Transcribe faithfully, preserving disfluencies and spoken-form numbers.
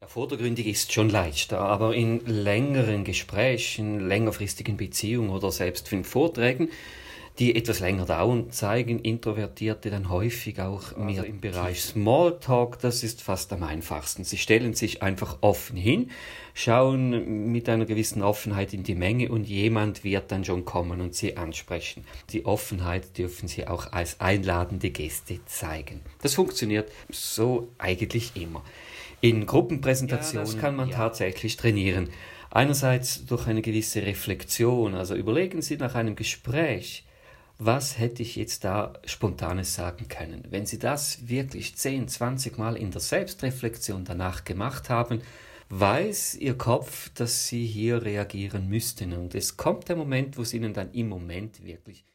Ja, vordergründig ist schon leichter, aber in längeren Gesprächen, längerfristigen Beziehungen oder selbst in Vorträgen, die etwas länger dauern, zeigen Introvertierte dann häufig auch mehr im Bereich Smalltalk. Das ist fast am einfachsten. Sie stellen sich einfach offen hin, schauen mit einer gewissen Offenheit in die Menge und jemand wird dann schon kommen und sie ansprechen. Die Offenheit dürfen sie auch als einladende Gäste zeigen. Das funktioniert so eigentlich immer. In Gruppenpräsentationen ja, das kann man ja. tatsächlich trainieren. Einerseits durch eine gewisse Reflexion. Also überlegen Sie nach einem Gespräch, was hätte ich jetzt da Spontanes sagen können? Wenn Sie das wirklich zehn, zwanzig Mal in der Selbstreflexion danach gemacht haben, weiß Ihr Kopf, dass Sie hier reagieren müssten. Und es kommt der Moment, wo es Ihnen dann im Moment wirklich